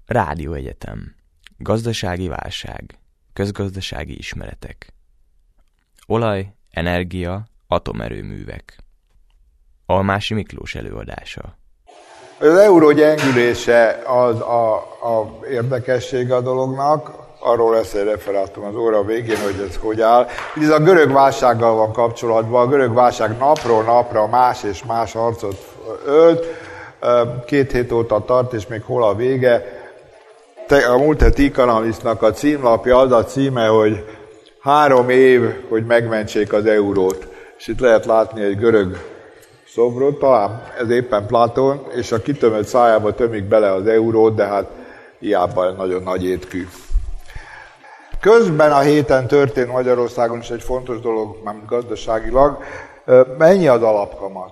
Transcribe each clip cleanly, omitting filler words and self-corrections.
Rádióegyetem. Gazdasági válság. Közgazdasági ismeretek. Olaj, energia, atomerőművek. Almási Miklós előadása. Az euró gyengülése az a érdekessége a dolognak, arról lesz egy referátum az óra végén, hogy ez hogy áll. Ez a görög válsággal van kapcsolatban, a görög válság napról napra más és más harcot ölt, 2 hét óta tart, és még hol a vége. A múlt heti Economistnak a címlapja az a címe, hogy 3 év, hogy megmentsék az eurót. És itt lehet látni egy görög szobrot, talán ez éppen Platón, és a kitömött szájába tömik bele az eurót, de hát hiába nagyon nagy étkű. Közben a héten történt Magyarországon is egy fontos dolog, mármint gazdaságilag. Mennyi az alapkamat?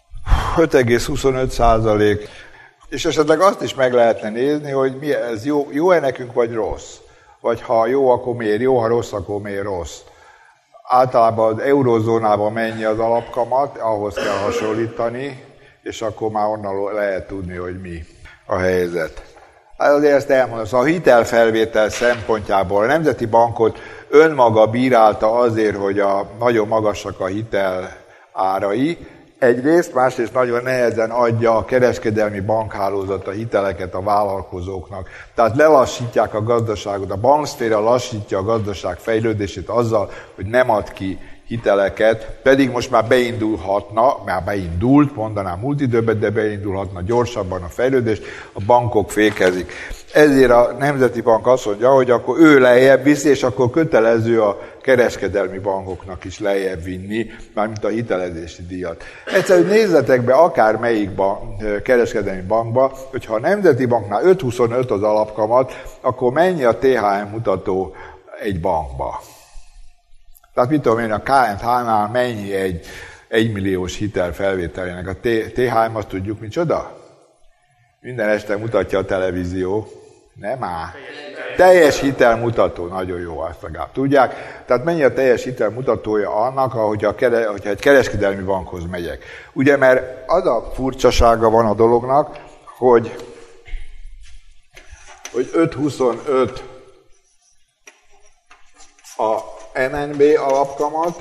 5,25%. És esetleg azt is meg lehetne nézni, hogy mi ez jó-e nekünk, vagy rossz. Vagy ha jó, akkor miért jó, ha rossz, akkor miért rossz. Általában az eurózónában mennyi az alapkamat, ahhoz kell hasonlítani, és akkor már onnan lehet tudni, hogy mi a helyzet. Azért ezt elmondom, szóval a hitelfelvétel szempontjából a Nemzeti Bankot önmaga bírálta azért, hogy nagyon magasak a hitel árai, egyrészt, másrészt nagyon nehezen adja a kereskedelmi bankhálózat a hiteleket a vállalkozóknak. Tehát lelassítják a gazdaságot, a bankszféra lassítja a gazdaság fejlődését azzal, hogy nem ad ki hiteleket, pedig most már beindulhatna, már beindult, mondanám múlt időben, de beindulhatna gyorsabban a fejlődés, a bankok fékezik. Ezért a Nemzeti Bank azt mondja, hogy akkor ő lejjebb viszi, és akkor kötelező a kereskedelmi bankoknak is lejjebb vinni, mármint a hitelezési díjat. Egyszerűen nézzetek be akármelyik kereskedelmi bankba, hogyha a Nemzeti Banknál 5,25 az alapkamat, akkor mennyi a THM mutató egy bankba? Tehát mit tudom én, a KNH-nál mennyi egy 1 milliós hitel felvételének? A THM, azt tudjuk micsoda? Minden este mutatja a televízió. Nem áll. Teljes hitelmutató, nagyon jó, azt legalább tudják. Tehát mennyi a teljes hitelmutatója annak, hogyha egy kereskedelmi bankhoz megyek. Ugye, mert az a furcsasága van a dolognak, hogy 5,25 a MNB alapkamat,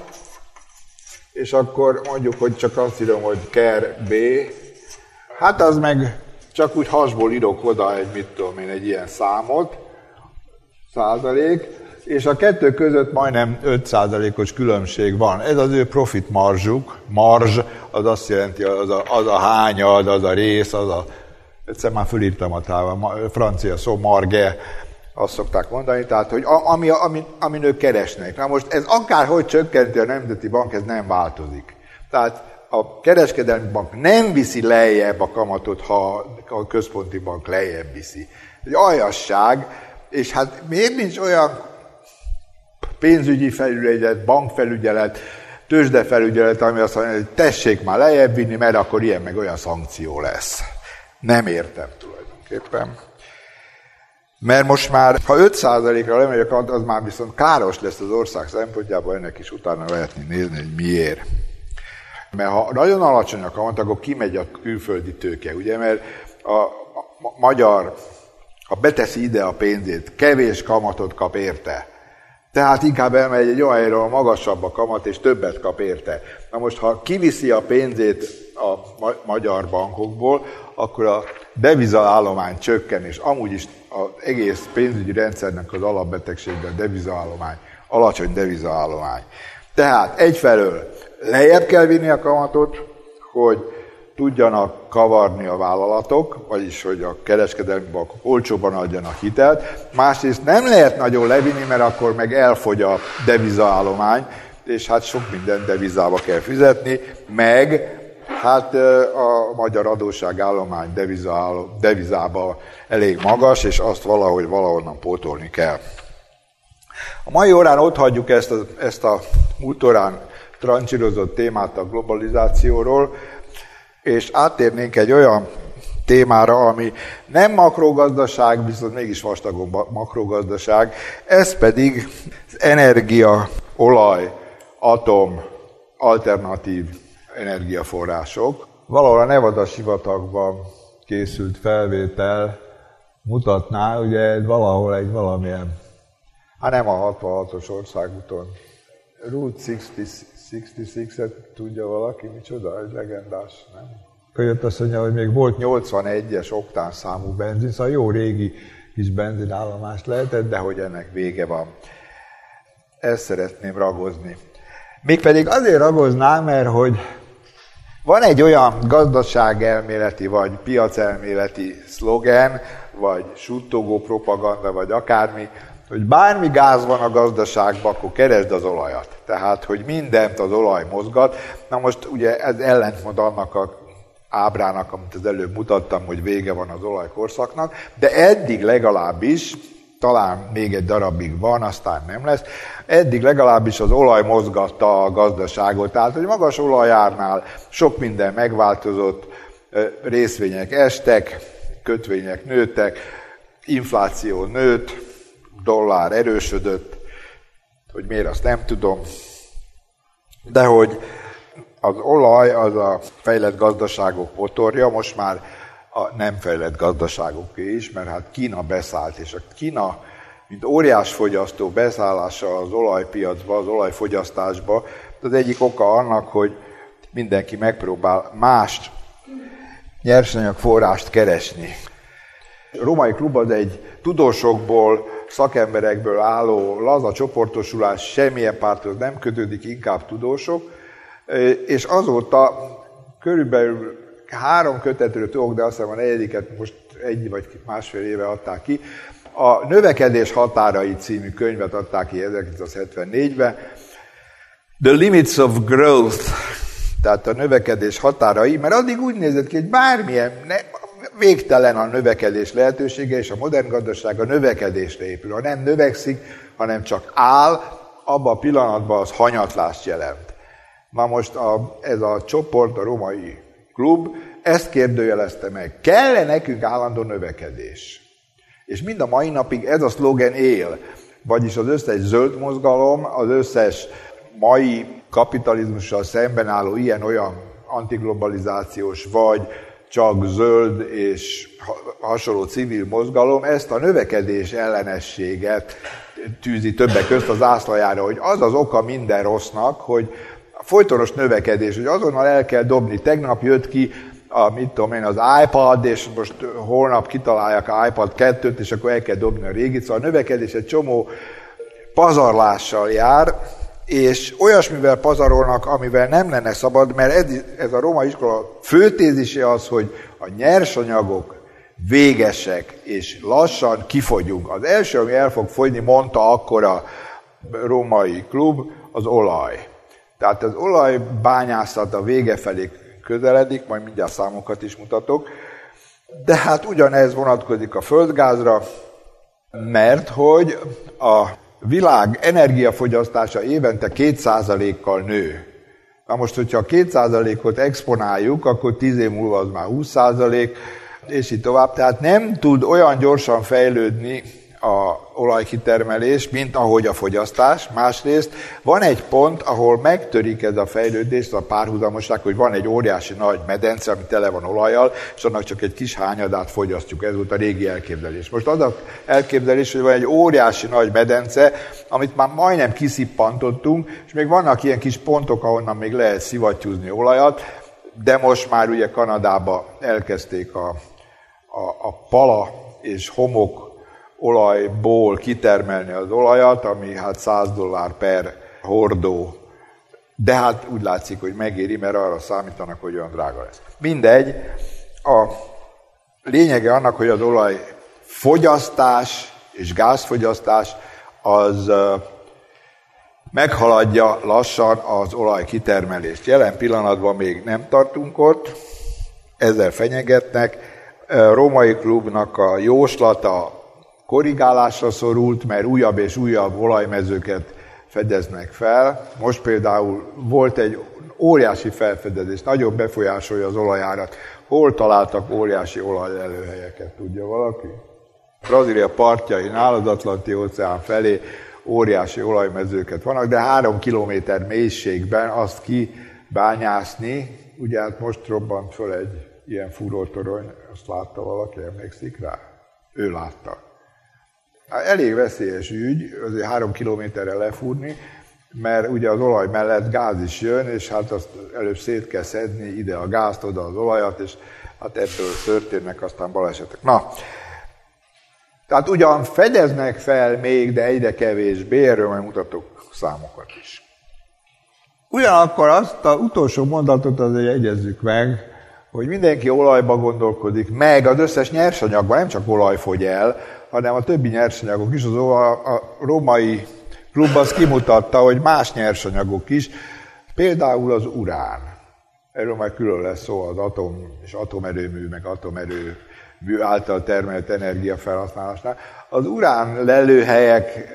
és akkor mondjuk, hogy csak azt írom, hogy KER B, hát az meg csak úgy hasból írok oda egy ilyen számot, százalék, és a kettő között majdnem 5%-os különbség van. Ez az ő profit marzsuk, marzs, az azt jelenti, az a hányad, az a rész, egyszer már fölírtam a távol, francia szó, marge, azt szokták mondani, tehát, hogy amin ők keresnek. Na most ez akárhogy csökkenti a Nemzeti Bank, ez nem változik. Tehát a kereskedelmi bank nem viszi lejjebb a kamatot, ha a központi bank lejjebb viszi. Ez egy aljasság, és hát miért nincs olyan pénzügyi felügyelet, bankfelügyelet, tőzsdefelügyelet, ami azt mondja, hogy tessék már lejjebb vinni, mert akkor ilyen meg olyan szankció lesz. Nem értem tulajdonképpen. Mert most már, ha 5%-ra lemegyek, az már viszont káros lesz az ország szempontjából, ennek is utána lehetni nézni, hogy miért. Mert ha nagyon alacsony a kamat, akkor kimegy a külföldi tőke, ugye, mert a magyar, ha beteszi ide a pénzét, kevés kamatot kap érte. Tehát inkább elmegy egy olyan helyre, magasabb a kamat, és többet kap érte. Na most, ha kiviszi a pénzét a magyar bankokból, akkor a devizaállomány csökken, és amúgy is az egész pénzügyi rendszernek az alapbetegsége a devizaállomány, alacsony devizaállomány. Tehát egyfelől lejjebb kell vinni a kamatot, hogy tudjanak kavarni a vállalatok, vagyis hogy a kereskedelmi bankok olcsóban adjanak hitelt. Másrészt nem lehet nagyon levinni, mert akkor meg elfogy a devizaállomány, és hát sok minden devizába kell fizetni, meg hát a magyar adósságállomány devizába elég magas, és azt valahonnan pótolni kell. A mai órán ott hagyjuk ezt a múlt órán trancsírozott témát a globalizációról, és áttérnénk egy olyan témára, ami nem makrogazdaság, viszont mégis vastagon makrogazdaság, ez pedig az energia, olaj, atom, alternatív energiaforrások. Valahol a Nevada sivatagban készült felvétel mutatná, ugye valahol egy valamilyen, hát nem a 66-os országúton. Route 66-et tudja valaki, micsoda, egy legendás, nem? Akkor jött azt mondja, hogy még volt 81-es oktán számú benzin, szóval jó régi kis benzinállomás lehetett, de hogy ennek vége van. Ezt szeretném ragozni. Mégpedig azért ragoznám, mert hogy van egy olyan gazdaságelméleti vagy piacelméleti szlogen, vagy suttogó propaganda, vagy akármi, hogy bármi gáz van a gazdaságban, akkor keresd az olajat. Tehát, hogy mindent az olaj mozgat. Na most ugye ez ellentmond annak a ábrának, amit az előbb mutattam, hogy vége van az olajkorszaknak, de eddig legalábbis, talán még egy darabig van, aztán nem lesz, eddig legalábbis az olaj mozgatta a gazdaságot, tehát hogy magas olajárnál sok minden megváltozott, részvények estek, kötvények nőttek, infláció nőtt, dollár erősödött, hogy miért, azt nem tudom, de hogy az olaj az a fejlett gazdaságok motorja, most már a nem fejlett gazdaságoké is, mert hát Kína beszállt, és a Kína, mint óriás fogyasztó beszállása az olajpiacba, az olajfogyasztásba, az egyik oka annak, hogy mindenki megpróbál más nyersanyagforrást keresni. A Római Klub az egy tudósokból, szakemberekből álló laza csoportosulás, semmilyen párthoz nem kötődik, inkább tudósok, és azóta körülbelül 3 kötetről tudok, de azt hiszem a 4. most 1 vagy 1,5 éve adták ki. A Növekedés határai című könyvet adták ki 1974-ben. The Limits of Growth, tehát a növekedés határai, mert addig úgy nézett ki, hogy bármilyen, végtelen a növekedés lehetősége, és a modern gazdaság a növekedésre épül. Ha nem növekszik, hanem csak áll, abban a pillanatban az hanyatlást jelent. Na most ez a csoport, a Római Klub ezt kérdőjelezte meg. Kell-e nekünk állandó növekedés? És mind a mai napig ez a szlogen él. Vagyis az összes zöld mozgalom, az összes mai kapitalizmussal szemben álló ilyen-olyan antiglobalizációs, vagy csak zöld és hasonló civil mozgalom ezt a növekedés ellenességet tűzi többek közt az zászlajára, hogy az az oka minden rossznak, hogy a folytonos növekedés, hogy azonnal el kell dobni. Tegnap jött ki az iPad, és most holnap kitalálják a iPad 2-t, és akkor el kell dobni a régit. Szóval a növekedés egy csomó pazarlással jár, és olyasmivel pazarolnak, amivel nem lenne szabad, mert ez a római iskola főtézise az, hogy a nyersanyagok végesek, és lassan kifogyunk. Az első, ami el fog fogyni, mondta akkor a Római Klub, az olaj. Tehát az olajbányászat a vége felé közeledik, majd mindjárt számokat is mutatok, de hát ugyanez vonatkozik a földgázra, mert hogy a világ energiafogyasztása évente 2%-kal nő. Na most, hogyha a 2%-ot exponáljuk, akkor 10 év múlva az már 20%, és így tovább. Tehát nem tud olyan gyorsan fejlődni a olajkitermelés, mint ahogy a fogyasztás. Másrészt van egy pont, ahol megtörik ez a fejlődés, a párhuzamosság, hogy van egy óriási nagy medence, ami tele van olajjal, és annak csak egy kis hányadát fogyasztjuk. Ez volt a régi elképzelés. Most az az elképzelés, hogy van egy óriási nagy medence, amit már majdnem kiszippantottunk, és még vannak ilyen kis pontok, ahonnan még lehet szivattyúzni olajat, de most már ugye Kanadába elkezdték a pala és homok olajból kitermelni az olajat, ami hát $100 per hordó. De hát úgy látszik, hogy megéri, mert arra számítanak, hogy olyan drága lesz. Mindegy, a lényege annak, hogy az olaj fogyasztás és gázfogyasztás az meghaladja lassan az olaj kitermelést. Jelen pillanatban még nem tartunk ott, ezzel fenyegetnek. A Római Klubnak a jóslata korrigálásra szorult, mert újabb és újabb olajmezőket fedeznek fel. Most például volt egy óriási felfedezés, nagyon befolyásolja az olajárat. Hol találtak óriási olajelőhelyeket, tudja valaki? Brazília partjainál, az Atlanti-óceán felé óriási olajmezőket vannak, de 3 kilométer mélységben azt kibányászni, ugye hát most robbant föl egy ilyen fúrótorony, azt látta valaki, emlékszik rá? Ő látta. Elég veszélyes ügy, azért 3 kilométerre lefúrni, mert ugye az olaj mellett gáz is jön, és hát azt előbb szét kell szedni, ide a gázt, oda az olajat, és hát ebből történnek aztán balesetek. Na, tehát ugyan fedeznek fel még, de egyre kevésbé, erről majd mutatok számokat is. Ugyanakkor azt az utolsó mondatot azért egyezzük meg, hogy mindenki olajba gondolkodik, meg az összes nyersanyagban, nem csak olaj fogy el, hanem a többi nyersanyagok is. A római klub az kimutatta, hogy más nyersanyagok is, például az urán. Erről majd külön lesz szó az atom és atomerőmű, meg atomerőmű által termelt energiafelhasználásnál. Az urán lelőhelyek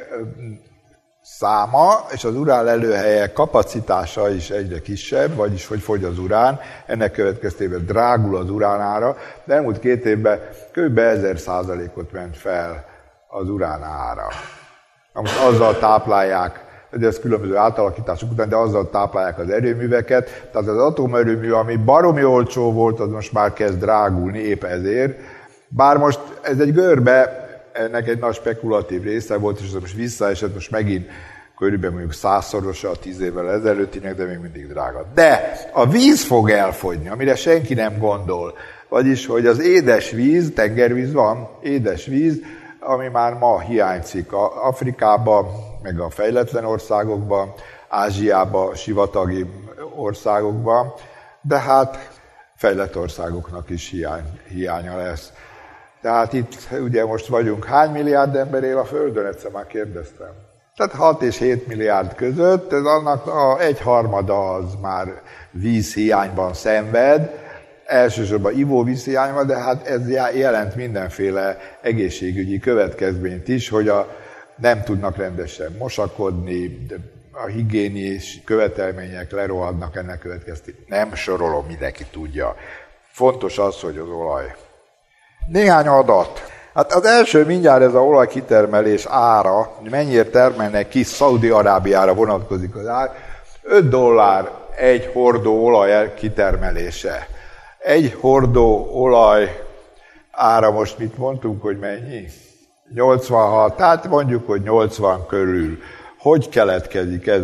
száma és az urán lelőhelyek kapacitása is egyre kisebb, vagyis hogy fogy az urán, ennek következtében drágul az urán ára, de elmúlt 2 évben kb. 1000%-ot ment fel az urán ára. Most azzal táplálják, de ez különböző átalakítások után, de azzal táplálják az erőműveket, tehát az atomerőmű, ami baromi olcsó volt, az most már kezd drágulni épp ezért, bár most ez egy görbe, ennek egy nagy spekulatív része volt, és ez most visszaesett, most megint körülbelül mondjuk 100-szorosa a 10 évvel ezelőttinek, de még mindig drága. De a víz fog elfogyni, amire senki nem gondol. Vagyis, hogy az édes víz, tengervíz van, édes víz, ami már ma hiányzik Afrikában, meg a fejletlen országokban, Ázsiában, sivatagi országokban, de hát fejlett országoknak is hiánya lesz. Tehát itt ugye most vagyunk, hány milliárd ember él a Földön, egyszer már kérdeztem. Tehát 6 és 7 milliárd között, ez annak a 1/3 az már vízhiányban szenved, elsősorban ivóvízhiányban, de hát ez jelent mindenféle egészségügyi következményt is, hogy nem tudnak rendesen mosakodni, a higiéniás követelmények lerohadnak ennek következtében. Nem sorolom, mindenki tudja. Fontos az, hogy az olaj. Néhány adat. Hát az első mindjárt ez az olajkitermelés ára, mennyire termelnek ki, Szaudi-Arábiára vonatkozik az ár, $5 egy hordó olaj kitermelése. Egy hordó olaj ára most mit mondtunk, hogy mennyi? 86, tehát mondjuk, hogy 80 körül. Hogy keletkezik ez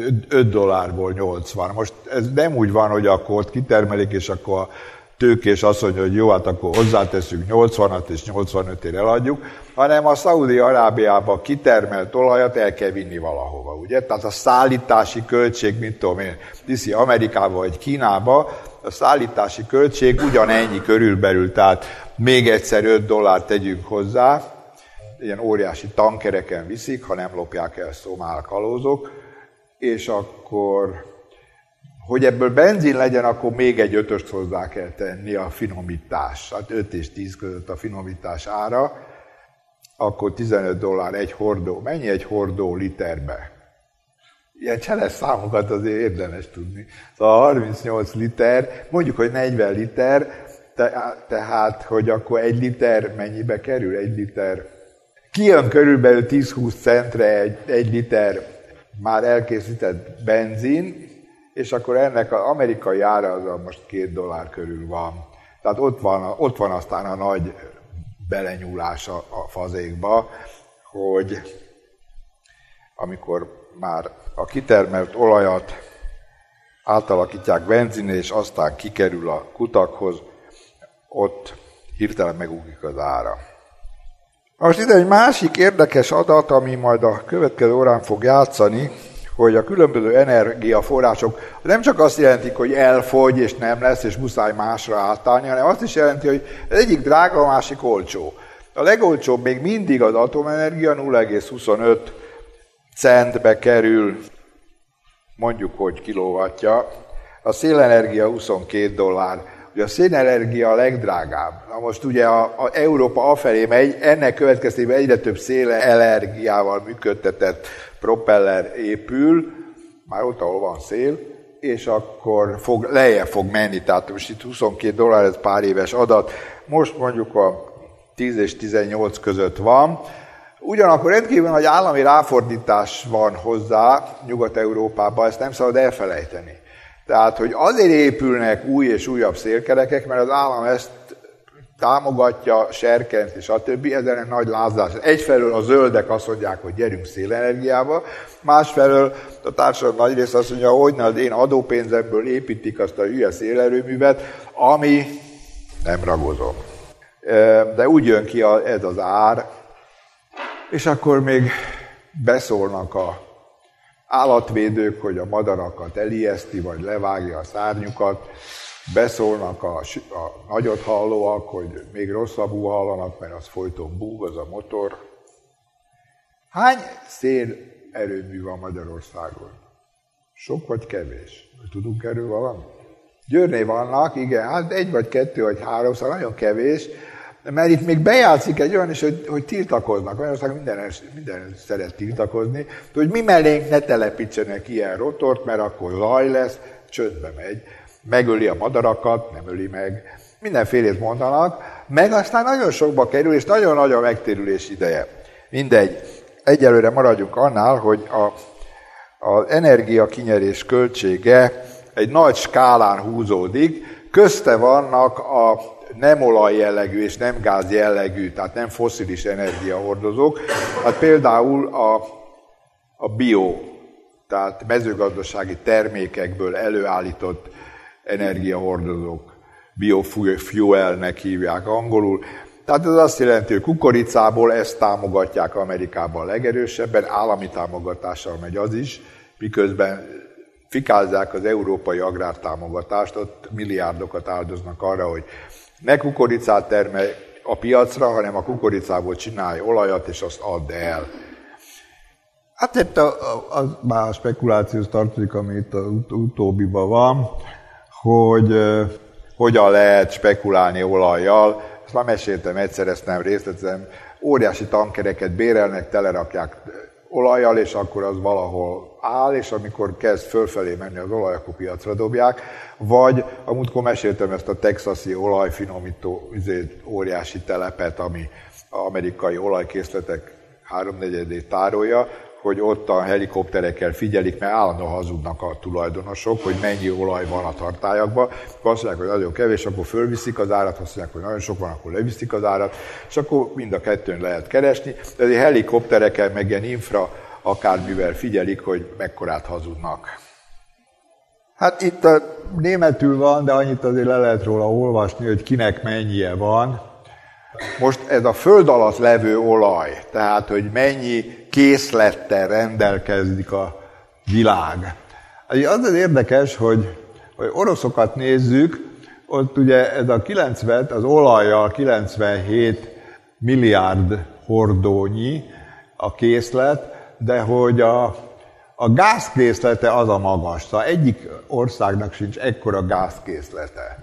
$5 80? Most ez nem úgy van, hogy akkor ott kitermelik, és akkor a tőkés azt mondja, hogy jó, hát akkor hozzáteszünk 80-at, és 85-ért eladjuk, hanem a Szaudi-Arábiában kitermelt olajat el kell vinni valahova, ugye? Tehát a szállítási költség, mint tudom én, viszi Amerikába vagy Kínába, a szállítási költség ugyanennyi körülbelül, tehát még egyszer $5 tegyünk hozzá, ilyen óriási tankereken viszik, ha nem lopják el szomál kalózok, és akkor, hogy ebből benzin legyen, akkor még egy 5-öst hozzá kell tenni a finomítás, hát 5 és 10 között a finomítás ára, akkor $15 egy hordó. Mennyi egy hordó literbe? Ilyen cseles számokat azért érdemes tudni. Szóval 38 liter, mondjuk, hogy 40 liter, tehát, hogy akkor 1 liter mennyibe kerül? 1 liter. Kijön körülbelül 10-20 centre egy liter már elkészített benzin, és akkor ennek az amerikai ára az most $2 körül van. Tehát ott van aztán a nagy belenyúlás a fazékba, hogy amikor már a kitermelt olajat átalakítják benzinre, és aztán kikerül a kutakhoz, ott hirtelen megugrik az ára. Most ide egy másik érdekes adat, ami majd a következő órán fog játszani, hogy a különböző energiaforrások nem csak azt jelentik, hogy elfogy, és nem lesz, és muszáj másra átállni, hanem azt is jelenti, hogy az egyik drága, a másik olcsó. A legolcsóbb még mindig az atomenergia, 0,25 centbe kerül, mondjuk, hogy kilowattja, a szélenergia $22. Ugye a szélenergia a legdrágább. Na most ugye a Európa afelé megy, ennek következtében egyre több szélenergiával működtetett propeller épül, már ott, ahol van szél, és akkor lejjebb fog menni. Tehát most itt $22, ez pár éves adat, most mondjuk a 10 és 18 között van. Ugyanakkor rendkívül nagy állami ráfordítás van hozzá Nyugat-Európában, ezt nem szabad elfelejteni. Tehát, hogy azért épülnek új és újabb szélkerekek, mert az állam ezt támogatja, serkent és a többi, ezen nagy lázadás. Egyfelől a zöldek azt mondják, hogy gyerünk szélenergiába, másfelől a társadalom nagy része azt mondja, hogy az én adópénzemből építik azt a hülye szélerőművet, ami nem ragozom. De úgy jön ki ez az ár, és akkor még beszólnak a állatvédők, hogy a madarakat elijeszti, vagy levágja a szárnyukat, beszólnak a nagyot hallóak, hogy még rosszabbul hallanak, mert az folyton búg, az a motor. Hány szélerőmű van Magyarországon? Sok vagy kevés? Tudunk erről valamit? Győrnél vannak, igen, hát 1 vagy 2 vagy 3, szóval nagyon kevés, mert itt még bejátszik egy olyan is, hogy tiltakoznak. Magyarországon minden szeret tiltakozni, hogy mi mellénk ne telepítsenek ilyen rotort, mert akkor zaj lesz, csöndbe megy. Megöli a madarakat, nem öli meg. Mindenfélét mondanak, meg aztán nagyon sokba kerül, és nagyon nagy a megtérülés ideje. Mindegy. Egyelőre maradjunk annál, hogy az energiakinyerés költsége egy nagy skálán húzódik, közte vannak a nem olajjellegű és nem gáz jellegű, tehát nem fosszilis energiahordozók. Hát például a bio, tehát mezőgazdasági termékekből előállított energiahordozók, biofuelnek hívják angolul. Tehát ez azt jelenti, hogy kukoricából ezt támogatják Amerikában legerősebben, állami támogatással megy az is, miközben fikázzák az európai agrártámogatást, ott milliárdokat áldoznak arra, hogy ne kukoricát termelj a piacra, hanem a kukoricából csinálj olajat, és azt add el. Hát itt az már a spekulációhoz tartozik, ami itt az utóbbiban van, hogy hogyan lehet spekulálni olajjal. Ezt már meséltem egyszer, ezt nem részletezem. Óriási tankereket bérelnek, telerakják olajjal, és akkor az valahol áll, és amikor kezd fölfelé menni az olaj, akkor piacra dobják. Vagy, amúgykor meséltem ezt a texasi olajfinomító óriási telepet, ami az amerikai olajkészletek 3/4-ét tárolja, hogy ott a helikopterekkel figyelik, mert állandóan hazudnak a tulajdonosok, hogy mennyi olaj van a tartályakban. Azt mondják, hogy nagyon kevés, akkor fölviszik az árat, azt mondják, hogy nagyon sok van, akkor leviszik az árat, és akkor mind a kettőn lehet keresni. De azért helikopterekkel, meg ilyen infra akármivel figyelik, hogy mekkorát hazudnak. Hát itt németül van, de annyit azért le lehet róla olvasni, hogy kinek mennyie van. Most ez a föld alatt levő olaj, tehát hogy mennyi készlettel rendelkezik a világ. Az érdekes, hogy oroszokat nézzük, ott ugye ez a 90, az olajjal 97 milliárd hordónyi a készlet, de hogy a gázkészlete az a magas. Szóval egyik országnak sincs ekkora gázkészlete.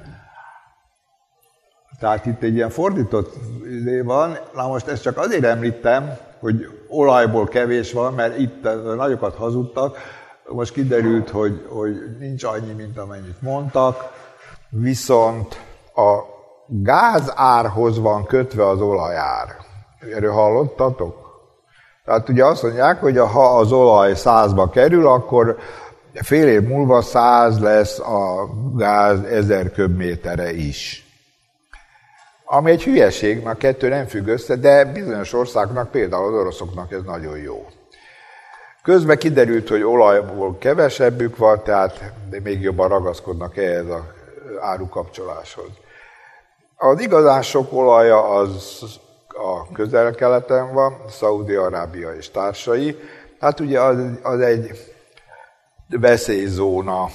Tehát itt egy ilyen fordított idő van. Na most ezt csak azért említem, hogy olajból kevés van, mert itt nagyokat hazudtak. Most kiderült, hogy nincs annyi, mint amennyit mondtak. Viszont a gázárhoz van kötve az olajár. Erről hallottatok? Tehát ugye azt mondják, hogy ha az olaj 100-ba kerül, akkor fél év múlva 100 lesz a gáz 1000 köbméterre is. Ami egy hülyeség, mert a kettő nem függ össze, de bizonyos országnak, például az oroszoknak ez nagyon jó. Közben kiderült, hogy olajból kevesebbük van, tehát még jobban ragaszkodnak ehhez az árukapcsoláshoz. Az igazán sok olaja az a Közel-Keleten van, Szaúd-Arábia és társai. Hát ugye az egy veszélyzóna.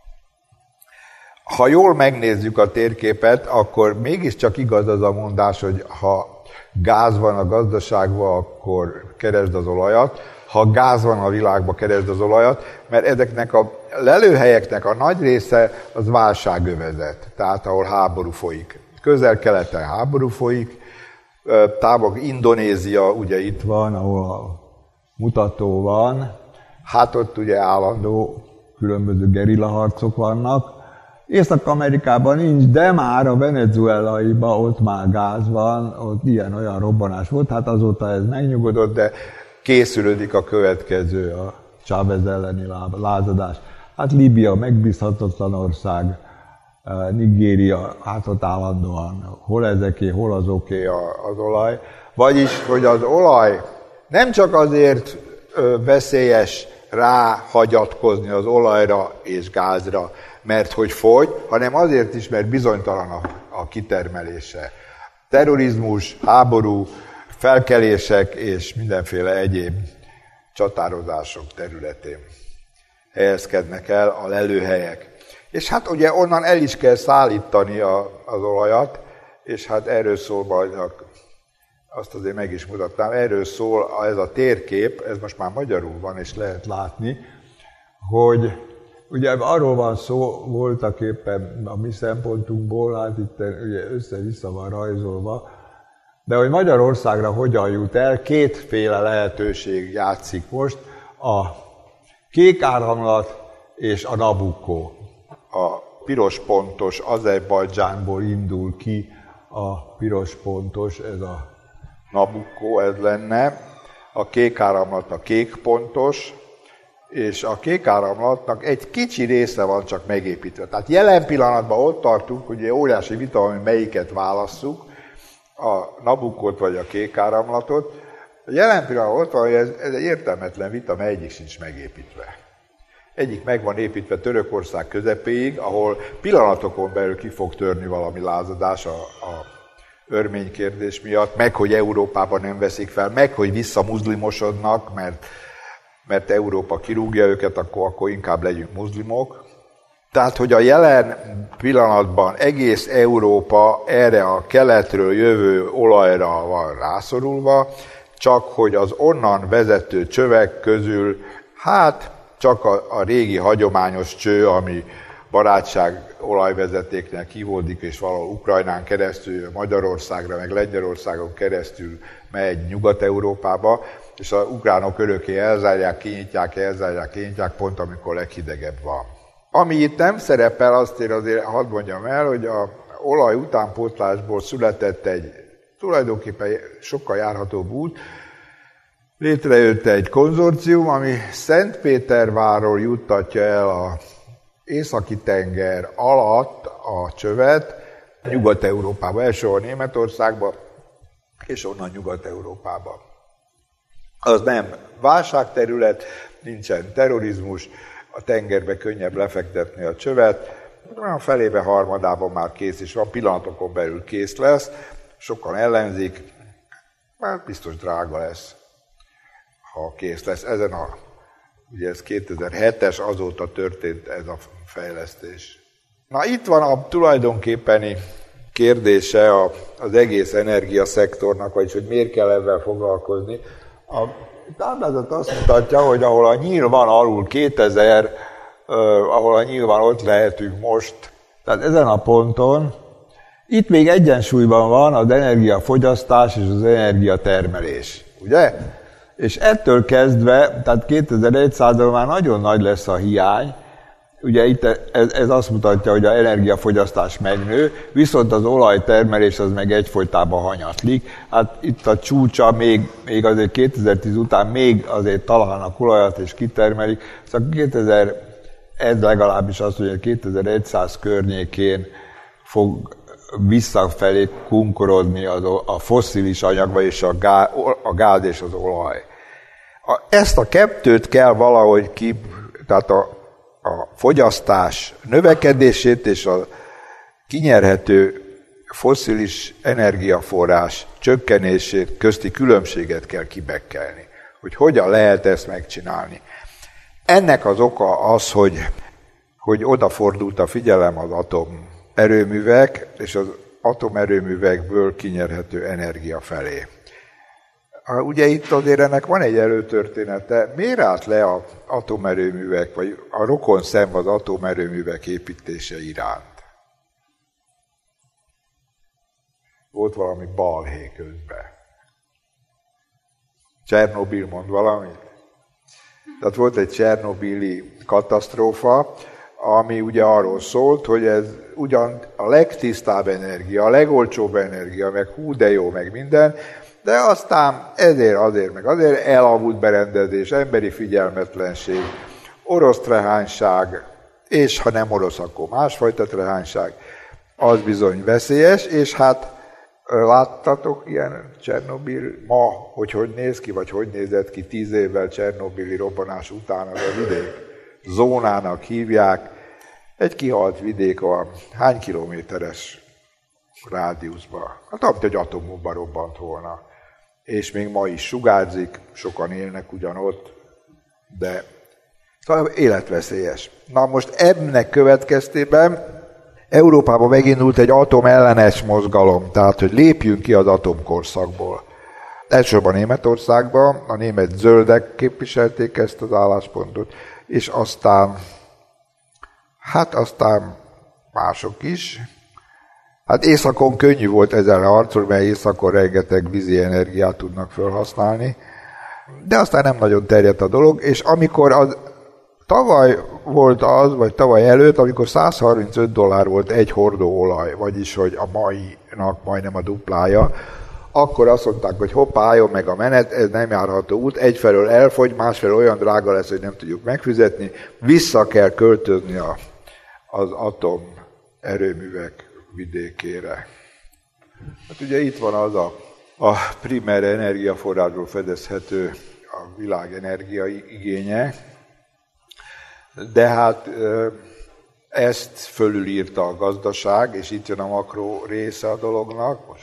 Ha jól megnézzük a térképet, akkor mégiscsak igaz az a mondás, hogy ha gáz van a gazdaságban, akkor keresd az olajat. Ha gáz van a világban, keresd az olajat, mert ezeknek a lelőhelyeknek a nagy része az válságövezet, tehát ahol háború folyik. Közel-Keleten háború folyik, távol Indonézia ugye itt van, ahol a mutató van, hát ott ugye állandó különböző gerillaharcok vannak. Észak-Amerikában nincs, de már a venezuelaiban ott már gáz van, ott ilyen-olyan robbanás volt, hát azóta ez megnyugodott, de készülődik a következő, a Chávez elleni lázadás. Hát Líbia megbízhatatlan ország, Nigéria, hát ott állandóan hol ezeké, hol az oké az olaj. Vagyis, hogy az olaj nem csak azért veszélyes ráhagyatkozni az olajra és gázra, mert hogy fogy, hanem azért is, mert bizonytalan a kitermelése. Terrorizmus, háború, felkelések és mindenféle egyéb csatározások területén helyezkednek el a lelőhelyek. És hát ugye onnan el is kell szállítani az olajat, és hát erről szól majd, azt azért meg is mutatnám, erről szól ez a térkép, ez most már magyarul van, és lehet látni, hogy ugye arról van szó voltak éppen a mi szempontunkból, hát itt ugye össze-vissza van rajzolva, de hogy Magyarországra hogyan jut el, kétféle lehetőség játszik most, a Kék Áramlat és a Nabucco. A piros pontos Azerbajdzsánból indul ki a piros pontos, ez a Nabucco, ez lenne. A Kék Áramlat a kék pontos, és a Kék Áramlatnak egy kicsi része van csak megépítve. Tehát jelen pillanatban ott tartunk, hogy óriási vita, hogy melyiket válasszuk, a Nabuccót vagy a Kék Áramlatot. A jelen pillanatban ott van, hogy ez egy értelmetlen vita, mert egyik sincs megépítve. Egyik meg van építve Törökország közepéig, ahol pillanatokon belül ki fog törni valami lázadás a örmény kérdés miatt, meg hogy Európában nem veszik fel, meg hogy visszamuzlimosodnak, mert Európa kirúgja őket, akkor inkább legyünk muzlimok. Tehát, hogy a jelen pillanatban egész Európa erre a keletről jövő olajra van rászorulva, csak hogy az onnan vezető csövek közül, hát csak a régi hagyományos cső, ami barátság olajvezetéknél kivódik, és valahol Ukrajnán keresztül, Magyarországra, meg Lengyelországon keresztül megy Nyugat-Európába, és az ukránok örökké elzárják, kinyitják, pont amikor leghidegebb van. Ami itt nem szerepel, azt én azért hadd mondjam el, hogy a olaj utánpótlásból született egy tulajdonképpen sokkal járhatóbb út. Létrejött egy konzorcium, ami Szentpétervárról juttatja el az Északi-tenger alatt a csövet Nyugat-Európába, elsősorban Németországba, és onnan Nyugat-Európába. Az nem válságterület, nincsen terrorizmus, a tengerbe könnyebb lefektetni a csövet, a felébe, harmadában már kész is van, pillanatokon belül kész lesz, sokan ellenzik, már biztos drága lesz, ha kész lesz. Ugye ez 2007-es, azóta történt ez a fejlesztés. Na itt van a tulajdonképpeni kérdése az egész energiaszektornak, vagyis hogy miért kell ezzel foglalkozni. A táblázat azt mutatja, hogy ahol a nyíl van alul 2000, ahol a nyíl van, ott lehetünk most. Tehát ezen a ponton, itt még egyensúlyban van az energiafogyasztás és az energiatermelés, ugye? És ettől kezdve, tehát 2100-ban már nagyon nagy lesz a hiány, ugye itt ez azt mutatja, hogy az energiafogyasztás megnő, viszont az olajtermelés az meg egyfolytában hanyatlik. Hát itt a csúcsa még azért 2010 után még azért találnak olajat és kitermelik. Szóval ez legalábbis azt mondja, hogy 2100 környékén fog visszafelé kunkorodni a fosszilis anyag, vagyis a gáz és az olaj. Ezt a kettőt kell valahogy tehát a fogyasztás növekedését és a kinyerhető fosszilis energiaforrás csökkenését közti különbséget kell kibekkelni, hogy hogyan lehet ezt megcsinálni. Ennek az oka az, hogy odafordult a figyelem az atomerőművek és az atomerőművekből kinyerhető energia felé. Ugye itt azért ennek van egy előtörténete. Miért állt le az atomerőművek, vagy a rokon szemb az atomerőművek építése iránt? Volt valami balhé közben. Csernobil mond valamit? Tehát volt egy csernobili katasztrófa, ami ugye arról szólt, hogy ez ugyan a legtisztább energia, a legolcsóbb energia, meg hú de jó, meg minden, de aztán azért elavult berendezés, emberi figyelmetlenség, orosz trehányság, és ha nem orosz, akkor másfajta trehányság, az bizony veszélyes, és hát láttatok ilyen Csernobil ma, hogy néz ki, vagy hogy nézett ki 10 évvel Csernobili robbanás után az a vidék? Zónának hívják, egy kihalt vidék van, hány kilométeres rádiuszban? Hát amit egy atombomba robbant volna. És még ma is sugárzik, sokan élnek ugyanott, de szóval életveszélyes. Na most ennek következtében Európában megindult egy atomellenes mozgalom, tehát hogy lépjünk ki az atomkorszakból. Elsősorban Németországban, a német zöldek képviselték ezt az álláspontot, és aztán mások is. Hát északon könnyű volt ezzel harcolni, mert északon rengeteg vízi energiát tudnak felhasználni, de aztán nem nagyon terjedt a dolog, és amikor tavaly volt az, vagy tavaly előtt, amikor $135 volt egy hordó olaj, vagyis hogy a mainak majdnem a duplája, akkor azt mondták, hogy hoppá, álljon meg a menet, ez nem járható út, egyfelől elfogy, másfelől olyan drága lesz, hogy nem tudjuk megfizetni, vissza kell költözni az atomerőművek vidékére. Hát ugye itt van az a primer energiaforrásból fedezhető a világ energia igénye, de hát ezt fölülírta a gazdaság, és itt jön a makró része a dolognak. Most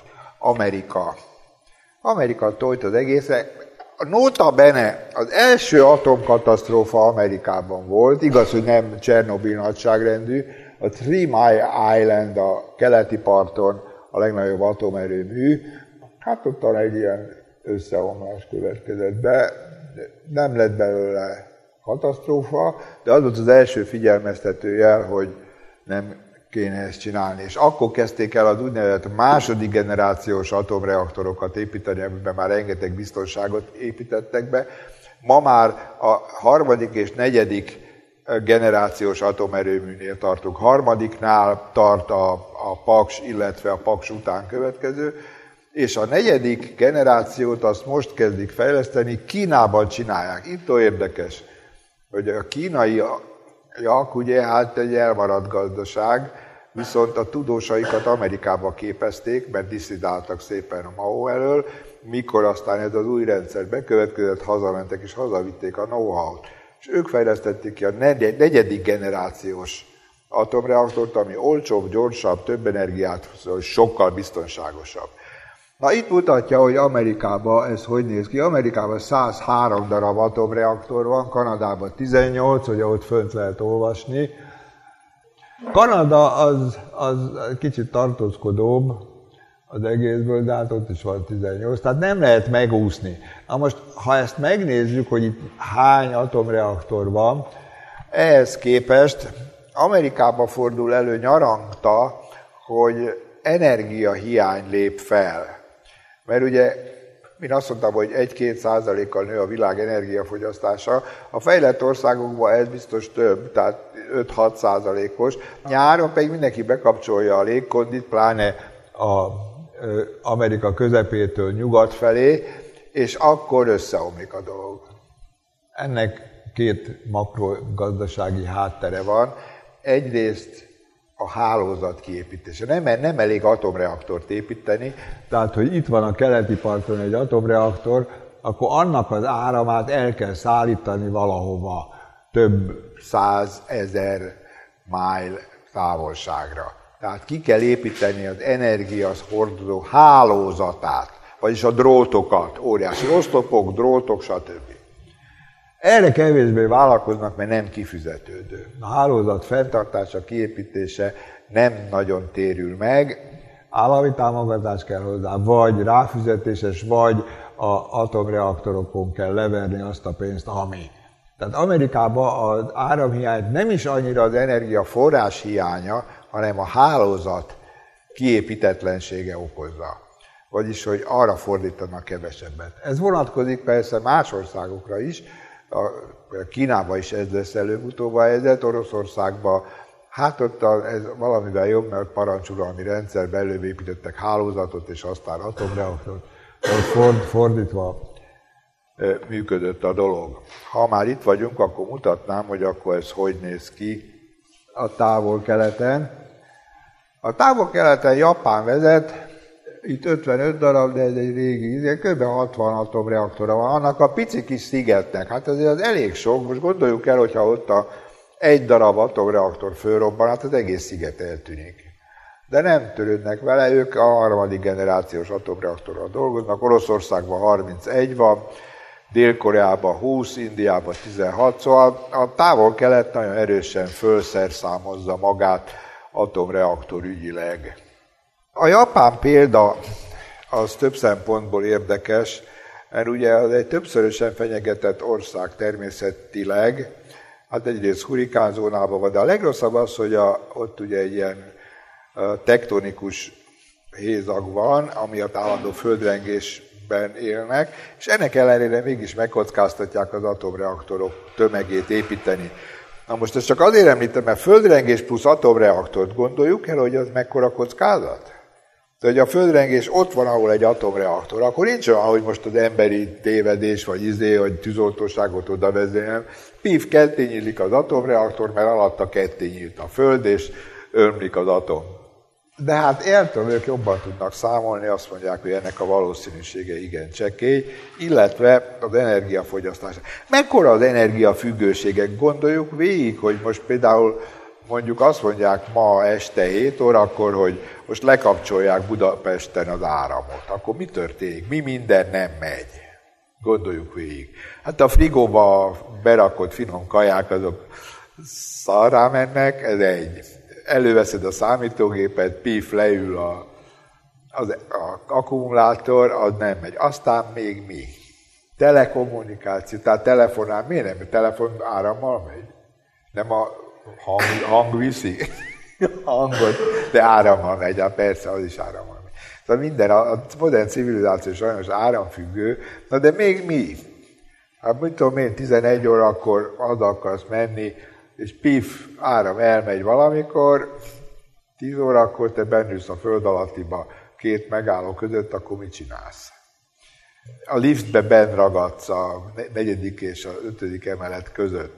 Amerika tojt az egészet. Nota bene, az első atomkatasztrófa Amerikában volt, igaz, hogy nem Csernobil nagyságrendű, a 3 Mile Island a keleti parton a legnagyobb atomerőmű, hát ott egy ilyen összeomlás következett be, nem lett belőle katasztrófa, de az volt az első figyelmeztető jel, hogy nem kéne ezt csinálni. És akkor kezdték el az úgynevezett második generációs atomreaktorokat építeni, amiben már rengeteg biztonságot építettek be. Ma már a harmadik és negyedik generációs atomerőműnél tartunk. Harmadiknál tart a Paks, illetve a Paks után következő, és a negyedik generációt azt most kezdik fejleszteni, Kínában csinálják. Itt olyan érdekes, hogy a kínaiak ugye hát egy elmaradt gazdaság, viszont a tudósaikat Amerikába képezték, mert disszidáltak szépen a Mao elől, mikor aztán ez az új rendszer bekövetkezett, hazamentek és hazavitték a know-how-t. És ők fejlesztették ki a negyedik generációs atomreaktort, ami olcsóbb, gyorsabb, több energiát, sokkal biztonságosabb. Na itt mutatja, hogy Amerikában ez hogy néz ki. Amerikában 103 darab atomreaktor van, Kanadában 18, ugye ott fönt lehet olvasni. Kanada az kicsit tartózkodóbb az egészből, de hát ott is van 18, tehát nem lehet megúszni. Na most, ha ezt megnézzük, hogy itt hány atomreaktor van, ehhez képest Amerikában fordul elő nyaranta, hogy energiahiány lép fel. Mert ugye, én azt mondtam, hogy 1-2%-kal nő a világ energiafogyasztása, a fejlett országokban ez biztos több, tehát 5-6%-os. Nyáron pedig mindenki bekapcsolja a légkondit, pláne Amerika közepétől nyugat felé, és akkor összeomlik a dolog. Ennek 2 makrogazdasági háttere van. Egyrészt a hálózat kiépítése. Nem elég atomreaktort építeni, tehát hogy itt van a keleti parton egy atomreaktor, akkor annak az áramát el kell szállítani valahova több 100 000 mile távolságra. Tehát ki kell építeni az energiát hordozó hálózatát, vagyis a drótokat, óriási oszlopok, drótok, stb. Erre kevésbé vállalkoznak, mert nem kifizetődő. A hálózat fenntartása, kiépítése nem nagyon térül meg. Állami támogatás kell hozzá, vagy ráfizetéses, vagy az atomreaktorokon kell leverni azt a pénzt, ami. Tehát Amerikában az áramhiány nem is annyira az energiaforrás hiánya, hanem a hálózat kiépítetlensége okozza. Vagyis, hogy arra fordítanak kevesebbet. Ez vonatkozik persze más országokra is, Kínában is ez lesz előbb-utóbb a helyzet, Oroszországban, hát ott ez valamivel jobb, mert parancsuralmi rendszerben előépítettek hálózatot, és aztán atomreaktort, fordítva működött a dolog. Ha már itt vagyunk, akkor mutatnám, hogy akkor ez hogy néz ki a távol-keleten. A távol-keleten Japán vezet, itt 55 darab, de ez egy régi, kb. 60 atomreaktora van, annak a pici kis szigetnek. Hát azért az elég sok, most gondoljuk el, hogyha ott egy darab atomreaktor fölrobban, hát az egész sziget eltűnik. De nem törődnek vele, ők a harmadik generációs atomreaktorral dolgoznak, Oroszországban 31 van, Dél-Koreában 20, Indiában 16, szóval a távol-kelet nagyon erősen fölszerszámozza magát atomreaktor ügyileg. A japán példa az több szempontból érdekes, mert ugye az egy többszörösen fenyegetett ország természetileg, hát egyrészt hurikánzónában van, de a legrosszabb az, hogy ott ugye egy ilyen tektonikus hézag van, amiatt állandó földrengésben élnek, és ennek ellenére mégis megkockáztatják az atomreaktorok tömegét építeni. Na most ezt csak azért említem, mert földrengés plusz atomreaktort gondoljuk el, hogy az mekkora kockázat? Tehát, hogy a földrengés ott van, ahol egy atomreaktor, akkor nincs olyan, hogy most az emberi tévedés, vagy tűzoltóságot oda vezényel. Pív, ketté nyílik az atomreaktor, mert alatta ketté nyílt a föld, és ömlik az atom. De hát értem, ők jobban tudnak számolni, azt mondják, hogy ennek a valószínűsége igen csekély, illetve az energiafogyasztás. Mekkora az energiafüggőségek? Gondoljuk végig, hogy most például mondjuk azt mondják ma este 7 órakor, hogy most lekapcsolják Budapesten az áramot. Akkor mi történik? Mi minden nem megy? Gondoljuk végig. Hát a frigóba berakott finom kaják, azok szarrá mennek, ez egy. Előveszed a számítógépet, pif, leül az akkumulátor, az nem megy. Aztán még mi? Telekommunikáció, tehát telefonál. Miért nem? A telefon árammal megy? Nem a hang viszi? Hangot, de árammal megy, hát persze, az is árammal megy. Tehát minden, a modern civilizáció sajnos áramfüggő, na de még mi? Hát mit tudom én, 11 órakor oda akarsz menni, és pif, áram elmegy valamikor, 10 órakor te bennülsz a föld alattiba 2 megálló között, akkor mit csinálsz? A liftbe benn ragadsz a 4. és a 5. emelet között.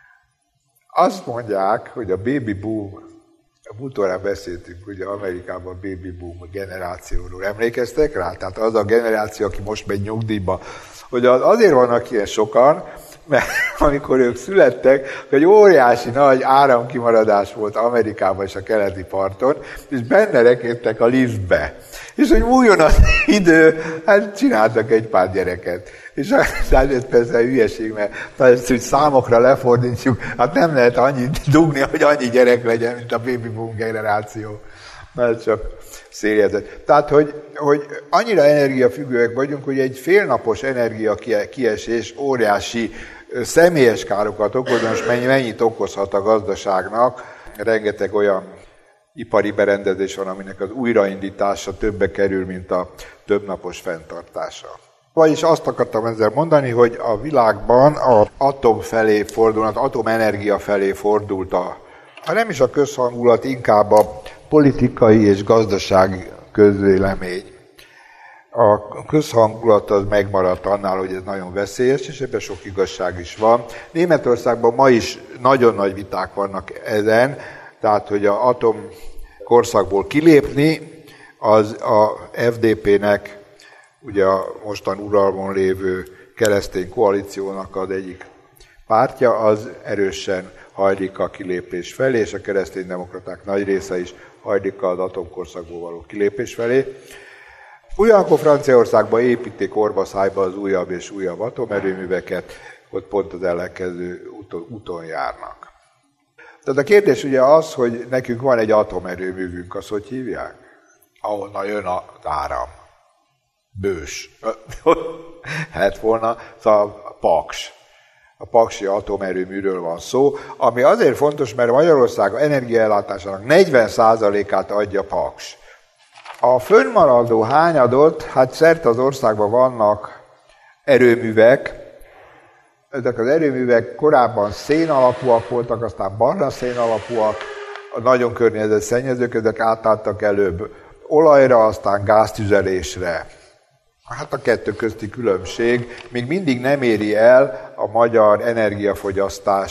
Azt mondják, hogy a baby boom, múltorán beszéltünk ugye Amerikában a baby boom generációról. Emlékeztek rá? Tehát az a generáció, aki most megy nyugdíjba, hogy azért vannak ilyen sokan, mert amikor ők születtek, egy óriási nagy áramkimaradás volt Amerikában és a keleti parton, és benne rekedtek a liftbe. És hogy múljon az idő, hát csináltak egy pár gyereket. És ez persze hülyeség, mert ezt, hogy számokra lefordítjuk, hát nem lehet annyit dugni, hogy annyi gyerek legyen, mint a baby boom generáció. Mert csak széljezett. Tehát, hogy annyira energiafüggőek vagyunk, hogy egy félnapos energiakiesés óriási személyes károkat okozna, és mennyit okozhat a gazdaságnak. Rengeteg olyan ipari berendezés van, aminek az újraindítása többe kerül, mint a többnapos fenntartása. Vagyis azt akartam ezzel mondani, hogy a világban az atom felé fordul, az atomenergia felé fordult nem is a közhangulat, inkább a politikai és gazdasági közvélemény. A közhangulat az megmaradt annál, hogy ez nagyon veszélyes, és ebben sok igazság is van. Németországban ma is nagyon nagy viták vannak ezen, tehát, hogy az atom korszakból kilépni, az a FDP-nek, ugye a mostan uralmon lévő keresztény koalíciónak az egyik pártja, az erősen hajlik a kilépés felé, és a kereszténydemokraták nagy része is hajlik az atomkorszakból való kilépés felé. Ugyanakkor Franciaországban építik orvaszájba az újabb és újabb atomerőműveket, ott pont az ellenkező úton járnak. Tehát a kérdés ugye az, hogy nekünk van egy atomerőművünk, azt hogy hívják? Ahonnan jön az áram. Bős. Hát volna, szóval a Paks. A paksi atomerőműről van szó, ami azért fontos, mert Magyarország energiaellátásának 40%-át adja Paks. A fönnmaradó hányadot, hát szerte az országban vannak erőművek, ezek az erőművek korábban szén alapúak voltak, aztán barna szén alapúak, nagyon környezetszennyezők, ezek átálltak előbb olajra, aztán gáztüzelésre. Hát a kettő közti különbség még mindig nem éri el a magyar energiafogyasztás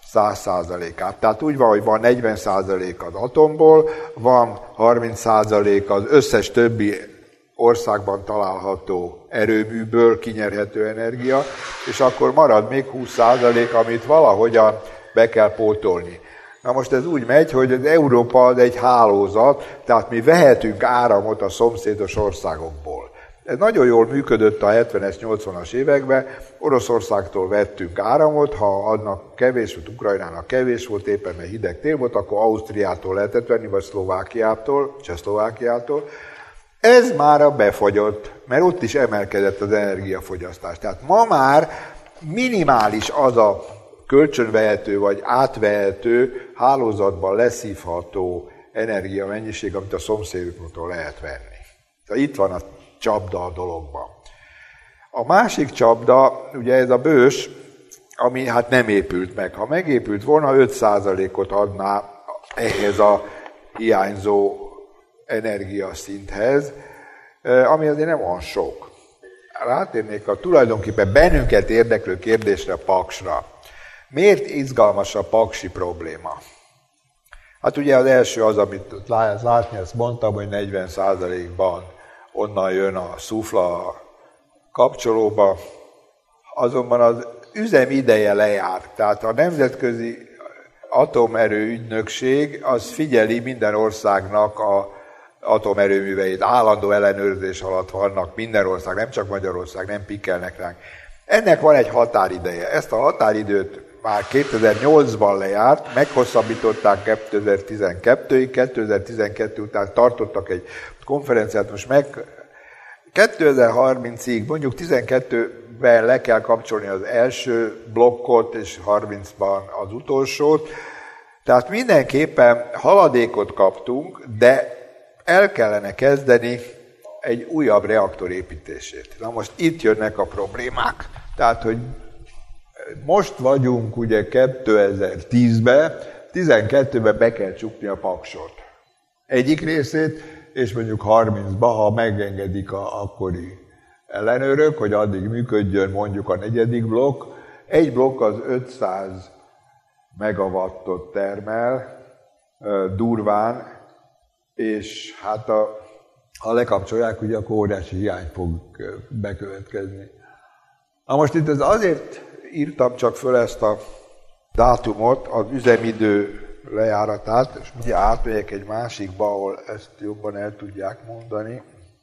100%-át. Tehát úgy van, hogy van 40% az atomból, van 30% az összes többi országban található erőműből kinyerhető energia, és akkor marad még 20%, amit valahogyan be kell pótolni. Na most ez úgy megy, hogy az Európa az egy hálózat, tehát mi vehetünk áramot a szomszédos országokból. Ez nagyon jól működött a 70-es, 80-as években. Oroszországtól vettünk áramot, ha annak kevés volt, Ukrajnának kevés volt, éppen mert hideg tél volt, akkor Ausztriától lehetett venni, vagy Szlovákiától, Csehszlovákiától. Ez mára befagyott, mert ott is emelkedett az energiafogyasztás. Tehát ma már minimális az a kölcsönvehető vagy átvehető, hálózatban leszívható energiamennyiség, amit a szomszédoktól lehet venni. Tehát itt van a csapda a dologban. A másik csapda, ugye ez a bős, ami hát nem épült meg. Ha megépült volna, 5%-ot adná ehhez a hiányzó energiaszinthez, ami azért nem olyan sok. Rátérnék a tulajdonképpen bennünket érdeklő kérdésre, Paksra. Miért izgalmas a paksi probléma? Hát ugye az első az, amit látni, ezt mondtam, hogy 40%-ban onnan jön a szufla a kapcsolóba, azonban az üzem ideje lejárt. Tehát a Nemzetközi Atomerő Ügynökség az figyeli minden országnak a atomerőműveit. Állandó ellenőrzés alatt vannak minden ország, nem csak Magyarország, nem pikkelnek ránk. Ennek van egy határideje. Ezt a határidőt már 2008-ban lejárt, meghosszabbították 2012-ig, 2012 után tartottak egy konferenciát, most meg 2030-ig, mondjuk 12-ben le kell kapcsolni az első blokkot, és 30-ban az utolsót. Tehát mindenképpen haladékot kaptunk, de el kellene kezdeni egy újabb reaktor építését. Na most itt jönnek a problémák. Tehát, hogy most vagyunk ugye 2010-ben, 12-ben be kell csukni a Paksot. Egyik részét, és mondjuk 30-ba, ha megengedik a akkori ellenőrök, hogy addig működjön mondjuk a negyedik blokk. Egy blokk az 500 megawattot termel durván, és hát ha lekapcsolják, ugye akkor óriási hiány fog bekövetkezni. Na most itt azért írtam csak föl ezt a dátumot, az üzemidő lejáratát, és ugye átmegyek egy másikba, ahol ezt jobban el tudják mondani.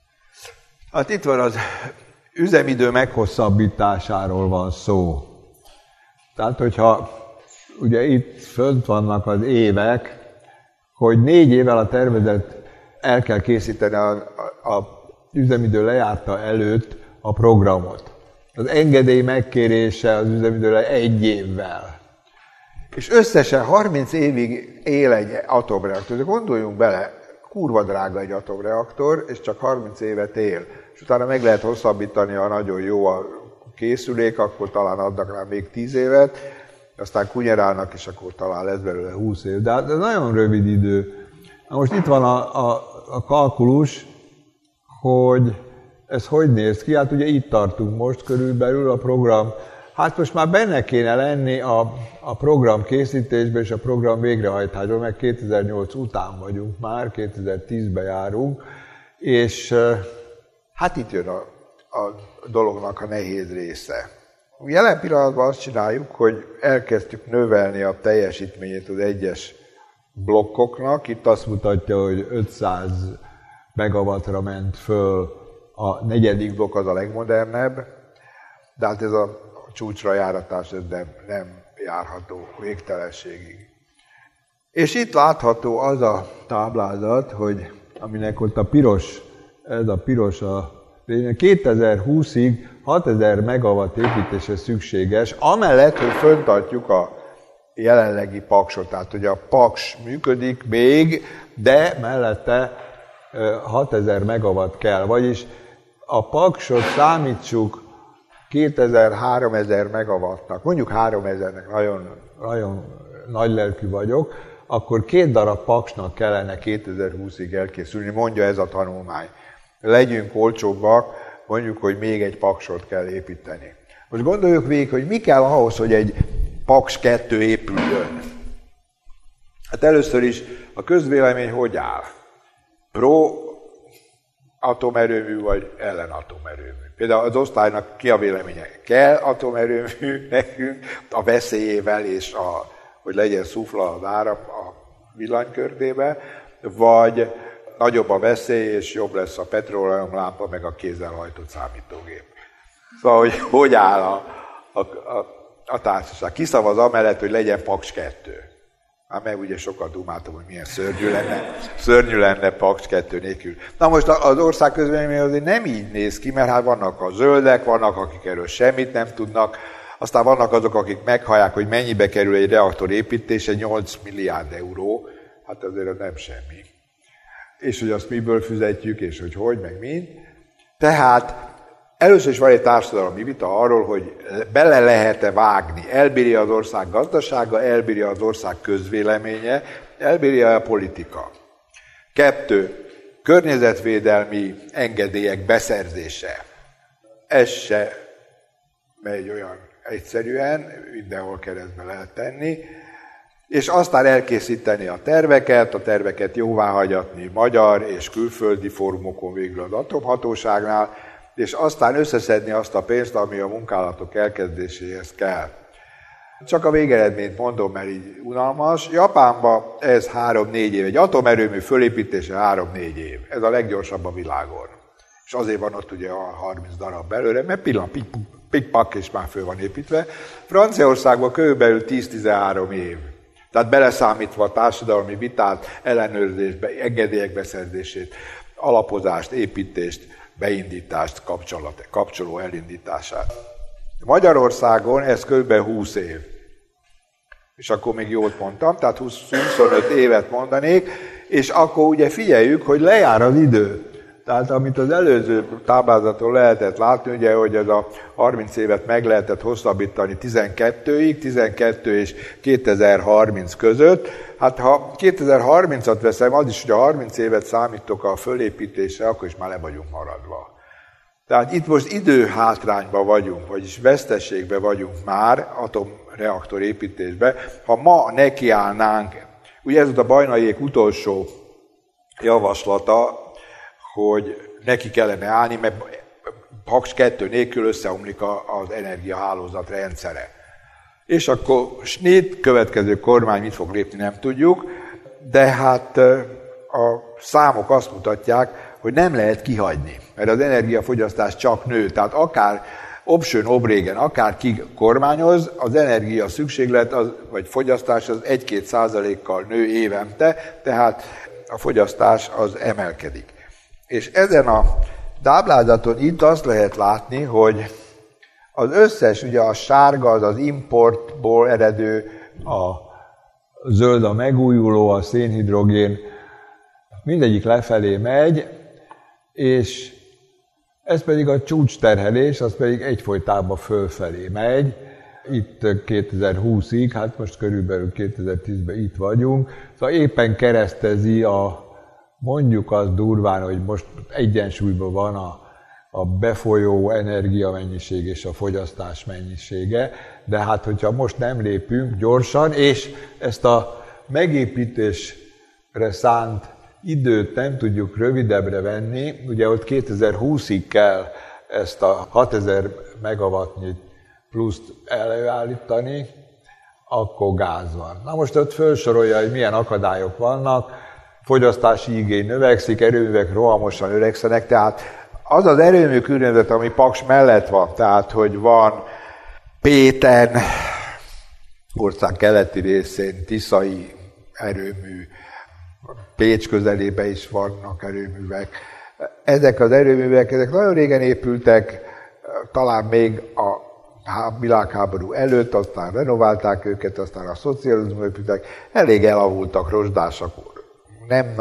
Hát itt van az üzemidő meghosszabbításáról van szó. Tehát, hogyha ugye itt fönt vannak az évek, hogy 4 évvel a tervezet el kell készíteni a üzemidő lejárta előtt a programot. Az engedély megkérése az üzemidőre 1 évvel. És összesen 30 évig él egy atomreaktor. De gondoljunk bele, kurva drága egy atomreaktor, és csak 30 évet él. És utána meg lehet hosszabbítani, ha nagyon jó a készülék, akkor talán adnak rá még 10 évet, aztán kunyerálnak, és akkor talán lesz belőle 20 év. De ez nagyon rövid idő. Na most itt van a kalkulus, hogy ez hogy néz ki? Hát ugye itt tartunk most körülbelül a program. Hát most már benne kéne lenni a program készítésben és a program végrehajtásban, meg 2008 után vagyunk már, 2010-ben járunk, és hát itt jön a dolognak a nehéz része. Jelen pillanatban azt csináljuk, hogy elkezdtük növelni a teljesítményét az egyes blokkoknak. Itt azt mutatja, hogy 500 megawattra ment föl a negyedik blokk, az a legmodernebb, de hát ez a csúcsra járatás ez nem járható végtelenségig. És itt látható az a táblázat, hogy aminek ott a piros, ez a piros a 2020-ig 6000 megawatt építése szükséges, amellett, hogy föntartjuk a jelenlegi Paksot. Tehát, hogy a Paks működik még, de mellette 6000 megawatt kell. Vagyis a Paksot számítsuk 2000-3000 megawattnak, mondjuk 3000-nek, nagyon nagylelkű vagyok, akkor 2 darab Paksnak kellene 2020-ig elkészülni, mondja ez a tanulmány. Legyünk olcsóbbak, mondjuk, hogy még egy Paksot kell építeni. Most gondoljuk végig, hogy mi kell ahhoz, hogy egy Paks 2 épüljön. Hát először is a közvélemény hogy áll? Pro atomerőmű vagy ellen atomerőmű? Például az osztálynak ki a véleménye? Kell atomerőmű nekünk a veszélyével és hogy legyen szufla az áram a villanykördébe, vagy nagyobb a veszély és jobb lesz a petróleumlámpa meg a kézzel hajtott számítógép. Szóval, hogy áll a társaság? Kiszavaz amellett, hogy legyen Paks 2. Hát meg ugye sokat dumáltam, hogy milyen szörnyű lenne Paks 2 nélkül. Na most az ország közvélemény azért nem így néz ki, mert hát vannak a zöldek, vannak akik erről semmit nem tudnak, aztán vannak azok, akik meghallják, hogy mennyibe kerül egy reaktor építése, 8 milliárd euró, hát azért nem semmi. És hogy azt miből fizetjük, és hogy, meg mind. Tehát először is van egy társadalmi vita arról, hogy bele lehet-e vágni. Elbírja az ország gazdasága, elbírja az ország közvéleménye, elbírja a politika. 2. Környezetvédelmi engedélyek beszerzése. Ez se megy olyan egyszerűen, mindenhol keresztbe lehet tenni. És aztán elkészíteni a terveket jóváhagyatni magyar és külföldi fórumokon végül az atomhatóságnál, és aztán összeszedni azt a pénzt, ami a munkálatok elkezdéséhez kell. Csak a végeredményt mondom, mert így unalmas. Japánban ez 3-4 év, egy atomerőmű fölépítése 3-4 év. Ez a leggyorsabb a világon. És azért van ott ugye a 30 darab belőle, mert pik-pak, és már föl van építve. Franciaországban körülbelül 10-13 év. Tehát beleszámítva a társadalmi vitát, ellenőrzést, engedélyek beszerzését, alapozást, építést, beindítást, kapcsoló elindítását. Magyarországon ez kb. 20 év. És akkor még jót mondtam, tehát 25 évet mondanék, és akkor ugye figyeljük, hogy lejár az idő. Tehát amit az előző táblázaton lehetett látni, ugye, hogy ez a 30 évet meg lehetett hosszabbítani 12-ig, 12 és 2030 között. Hát ha 2030-at veszem, az is, hogy a 30 évet számítok a fölépítésre, akkor is már le vagyunk maradva. Tehát itt most időhátrányban vagyunk, vagyis veszteségben vagyunk már atomreaktor építésben. Ha ma nekiállnánk, ugye ez a Bajnaiék utolsó javaslata, hogy neki kellene állni, mert Paks 2 nélkül összeomlik az energiahálózat rendszere. És akkor snit, következő kormány mit fog lépni, nem tudjuk, de hát a számok azt mutatják, hogy nem lehet kihagyni, mert az energiafogyasztás csak nő, tehát akár option obrégen, akár ki kormányoz, az energia szükséglet vagy fogyasztás az 1-2%-kal nő évente, tehát a fogyasztás az emelkedik. És ezen a táblázaton itt azt lehet látni, hogy az összes, ugye a sárga az az importból eredő, a zöld a megújuló, a szénhidrogén, mindegyik lefelé megy, és ez pedig a csúcsterhelés, az pedig egyfolytában fölfelé megy. Itt 2020-ig, hát most körülbelül 2010-ben itt vagyunk, szóval éppen keresztezi mondjuk az durván, hogy most egyensúlyban van a befolyó energiamennyiség és a fogyasztás mennyisége, de hát hogyha most nem lépünk gyorsan, és ezt a megépítésre szánt időt nem tudjuk rövidebbre venni, ugye ott 2020-ig kell ezt a 6000 megawattnyi pluszt előállítani, akkor gáz van. Na most ott felsorolja, hogy milyen akadályok vannak, fogyasztási igény növekszik, erőművek rohamosan öregszenek, tehát az az erőmű környezet, ami Paks mellett van, tehát hogy van Péten, ország keleti részén tiszai erőmű, Pécs közelében is vannak erőművek. Ezek az erőművek, ezek nagyon régen épültek, talán még a világháború előtt, aztán renoválták őket, aztán a szocializmusban épültek, elég elavultak, rozsdásak, nem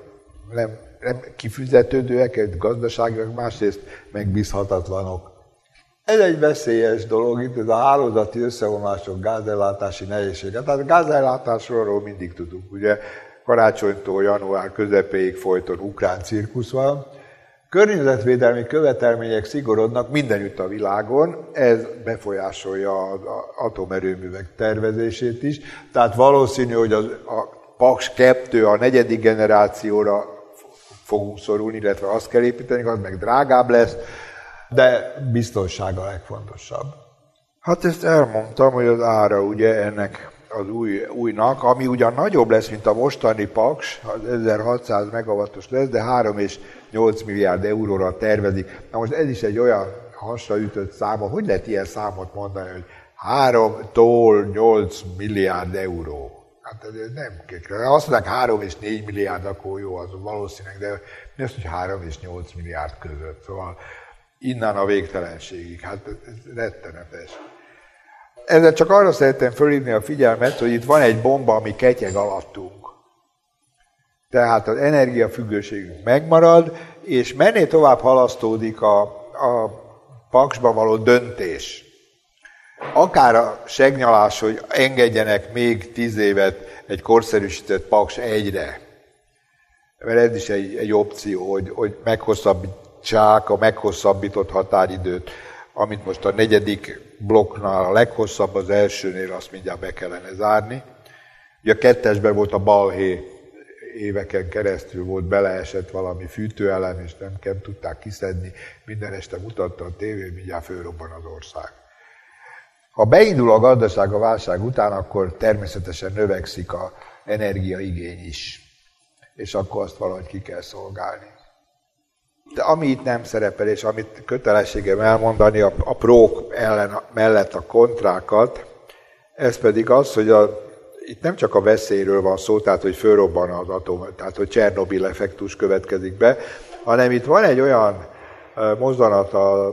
kifizetődőek, gazdaságilag, másrészt megbízhatatlanok. Ez egy veszélyes dolog, itt ez a hálózati összeomlások, gázellátási nehézségek. Tehát a gázellátásról mindig tudunk, ugye karácsonytól január közepéig folyton ukrán cirkusz van, Környezetvédelmi követelmények szigorodnak mindenütt a világon, ez befolyásolja az atomerőművek tervezését is, tehát valószínű, hogy a Paks 2 a 4. generációra fogunk szorulni, illetve azt kell építeni, az meg drágább lesz, de biztonság a legfontosabb. Hát ezt elmondtam, hogy az ára ugye ennek az újnak, ami ugyan nagyobb lesz, mint a mostani Paks, az 1600 megawattos lesz, de 3,8 milliárd euróra tervezik. Na most ez is egy olyan hasraütött szám, hogy lehet ilyen számot mondani, hogy 3-tól 8 milliárd euró. Hát ez nem kékre. Azt mondják 3 és 4 milliárd, akkor jó, az valószínűleg, de mi azt, hogy 3 és 8 milliárd között. Szóval innen a végtelenségig. Hát ez rettenetes. Ezzel csak arra szeretném fölhívni a figyelmet, hogy itt van egy bomba, ami ketyeg alattunk. Tehát az energiafüggőségünk megmarad, és menné tovább halasztódik a Paksba való döntés. Akár a segnyalás, hogy engedjenek még 10 évet egy korszerűsített Paks 1-re. Mert ez is egy opció, hogy meghosszabbítsák a meghosszabbított határidőt, amit most a 4. blokknál a leghosszabb, az elsőnél azt mindjárt be kellene zárni. Ugye a 2-esben volt a balhé, éveken keresztül volt, beleesett valami fűtőelem, és nem tudták kiszedni, minden este mutatta a tévé, mindjárt fölrobban az ország. Ha beindul a gazdaság a válság után, akkor természetesen növekszik az energiaigény is, és akkor azt valahogy ki kell szolgálni. De ami itt nem szerepel, és amit kötelességem elmondani, a prók mellett a kontrákat, ez pedig az, hogy itt nem csak a veszélyről van szó, tehát hogy fölrobban az atom, tehát hogy Csernobil effektus következik be, hanem itt van egy olyan mozzanat az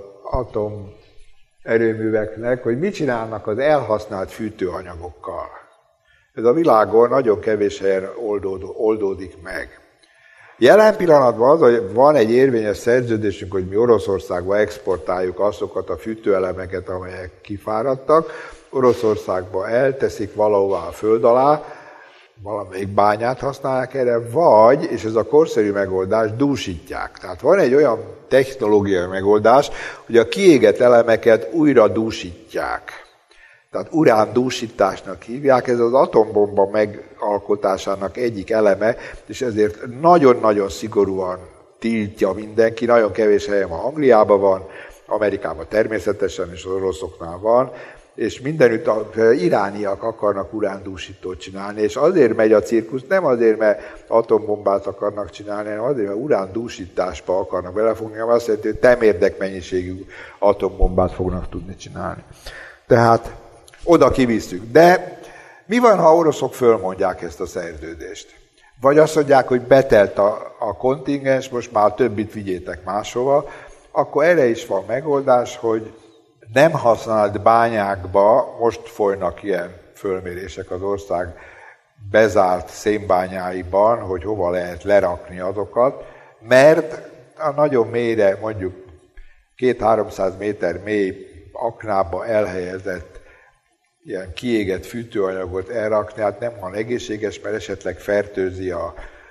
atomerőműveknek, hogy mit csinálnak az elhasznált fűtőanyagokkal. Ez a világon nagyon kevés helyen oldódik meg. Jelen pillanatban az, hogy van egy érvényes szerződésünk, hogy mi Oroszországba exportáljuk azokat a fűtőelemeket, amelyek kifáradtak, Oroszországba elteszik valahová a föld alá, valamelyik bányát használják erre, vagy, és ez a korszerű megoldás, dúsítják. Tehát van egy olyan technológiai megoldás, hogy a kiégett elemeket újra dúsítják. Tehát urándúsításnak hívják, ez az atombomba megalkotásának egyik eleme, és ezért nagyon-nagyon szigorúan tiltja mindenki, nagyon kevés helyen van, Angliában van, Amerikában természetesen, és az oroszoknál van, és mindenütt az irániak akarnak urándúsítót csinálni, és azért megy a cirkusz, nem azért, mert atombombát akarnak csinálni, hanem azért, mert urándúsításba akarnak belefogni, ami azt jelenti, hogy temérdekmennyiségű atombombát fognak tudni csinálni. Tehát oda kivisszük. De mi van, ha oroszok fölmondják ezt a szerződést? Vagy azt mondják, hogy betelt a kontingens, most már többit vigyétek máshova, akkor erre is van megoldás, hogy nem használt bányákba, most folynak ilyen fölmérések az ország bezárt szénbányáiban, hogy hova lehet lerakni azokat, mert a nagyon mélyre, mondjuk 200-300 méter mély aknába elhelyezett ilyen kiégett fűtőanyagot elrakni, hát nem van egészséges, mert esetleg fertőzi a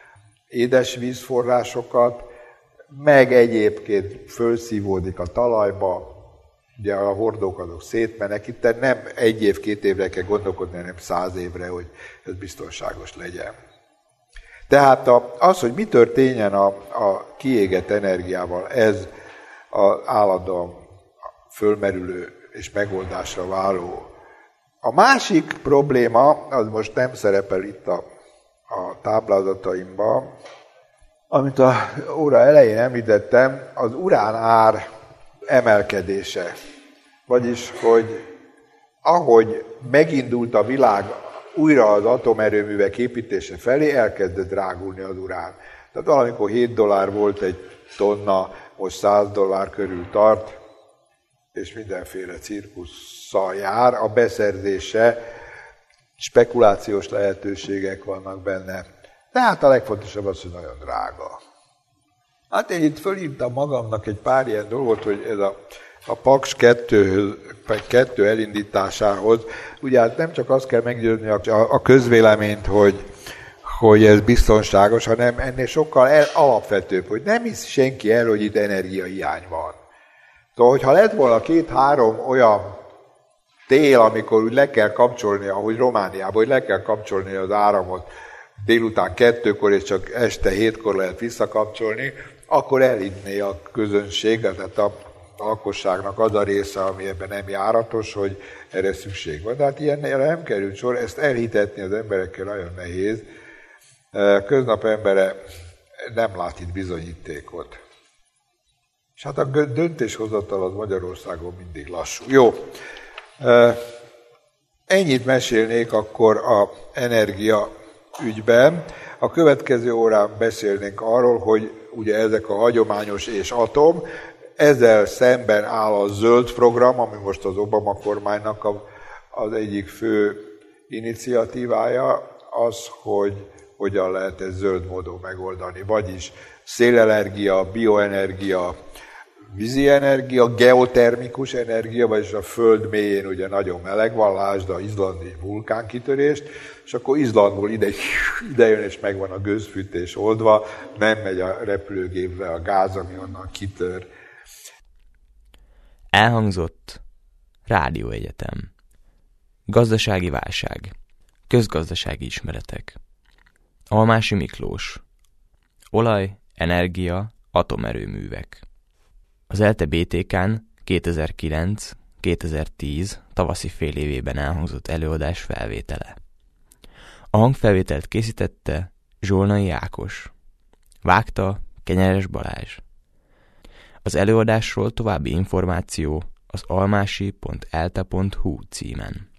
édesvízforrásokat, meg egyébként fölszívódik a talajba, ugye a hordók azok szétmennek, itt nem 1 év, 2 évre kell gondolkodni, hanem 100 évre, hogy ez biztonságos legyen. Tehát az, hogy mi történjen a kiégett energiával, ez az állandóan fölmerülő és megoldásra váló. A másik probléma, az most nem szerepel itt a táblázataimban, amit a óra elején említettem, az urán ár emelkedése. Vagyis, hogy ahogy megindult a világ újra az atomerőművek építése felé, elkezdett drágulni az urán. Tehát valamikor $7 volt egy tonna, most $100 körül tart, és mindenféle cirkusszal jár. A beszerzése, spekulációs lehetőségek vannak benne. De hát a legfontosabb az, hogy nagyon drága. Hát én itt fölírtam magamnak egy pár ilyen dolgot, hogy ez a Paks 2 elindításához, ugye hát nem csak azt kell meggyőzni a közvéleményt, hogy ez biztonságos, hanem ennél sokkal alapvetőbb, hogy nem hisz senki el, hogy itt energiahiány van. Szóval, hogyha lett volna 2-3 olyan tél, amikor úgy le kell kapcsolni, ahogy Romániában, hogy le kell kapcsolni az áramot délután 2-kor, és csak este 7-kor lehet visszakapcsolni, akkor elhinné a közönség, tehát a lakosságnak az a része, ami ebben nem járatos, hogy erre szükség van. De hát ilyenre nem került sor, ezt elhitetni az emberekkel nagyon nehéz. Köznap embere nem lát itt bizonyítékot. És hát a döntéshozatal az Magyarországon mindig lassú. Jó, ennyit mesélnék akkor a energia ügyben. A következő órán beszélnénk arról, hogy ugye ezek a hagyományos és atom, ezzel szemben áll a zöld program, ami most az Obama kormánynak az egyik fő iniciatívája, az, hogy hogyan lehet ezt zöld módon megoldani. Vagyis szélenergia, bioenergia, vízi energia, geotermikus energia, vagyis a föld mélyén ugye nagyon meleg van, lásd az izlandi vulkánkitörést, és akkor Izlandból ide jön, és megvan a gőzfűtés oldva, nem megy a repülőgépbe a gáz, ami onnan kitör. Elhangzott Rádióegyetem. Gazdasági válság. Közgazdasági ismeretek. Almási Miklós. Olaj, energia, atomerőművek. Az ELTE BTK-n 2009-2010 tavaszi félévében elhangzott előadás felvétele. A hangfelvételt készítette Zsolnai Ákos. Vágta Kenyeres Balázs. Az előadásról további információ az almasi.elte.hu címen.